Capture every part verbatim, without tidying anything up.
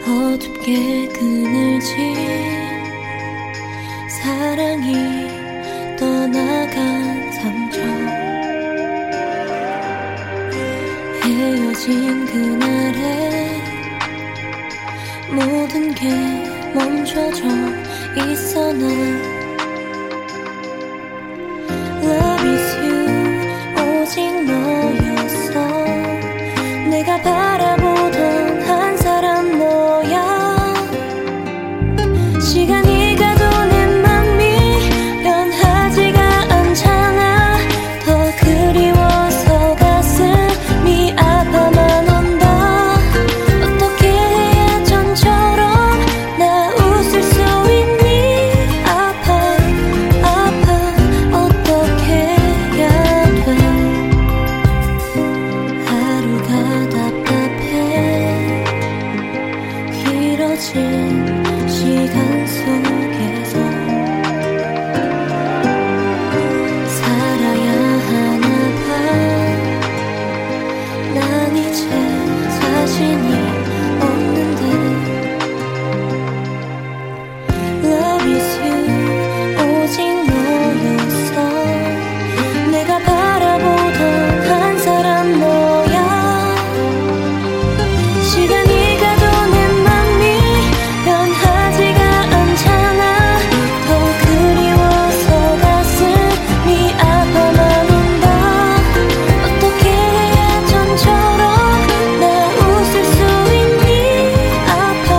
어둡게 그늘진 사랑이 떠나간 상처 헤어진 그날에 모든 게 멈춰져 있어 난 Love is you 오직 너였어 내가 바라보던 한 사람 너야 시간이 가도 내 맘이 변하지가 않잖아 더 그리워서 가슴이 아파만 온다 어떻게 해야 전처럼 나 웃을 수 있니 아파 아파 어떻게 해야 돼 하루가 답답해 길어진 시간 속에서 살아야 하나 봐 난 이제 자신이 없는데 Love is you 오직 너였어 내가 바라보던 한 사람 너야 시간이 가도 내 맘이 변하지가 않잖아 더 그리워서 가슴이 아파만 온다 어떻게 해야 전처럼 나 웃을 수 있니 아파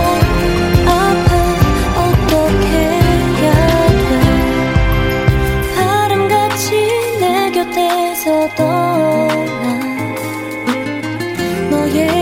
아파 어떻게 해야 돼 바람같이 내 곁에서 떠나 너의